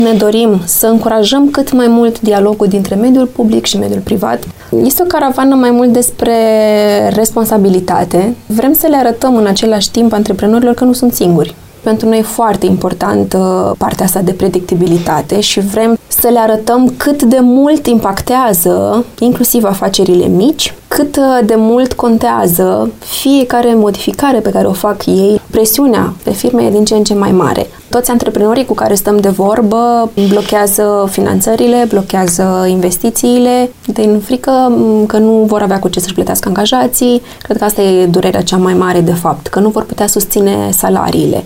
Ne dorim să încurajăm cât mai mult dialogul dintre mediul public și mediul privat. Este o caravană mai mult despre responsabilitate. Vrem să le arătăm în același timp antreprenorilor că nu sunt singuri. Pentru noi e foarte important partea asta de predictibilitate și vrem să le arătăm cât de mult impactează, inclusiv afacerile mici, cât de mult contează fiecare modificare pe care o fac ei. Presiunea pe firme e din ce în ce mai mare. Toți antreprenorii cu care stăm de vorbă blochează finanțările, blochează investițiile, din frică că nu vor avea cu ce să-și plătească angajații. Cred că asta e durerea cea mai mare, de fapt, că nu vor putea susține salariile.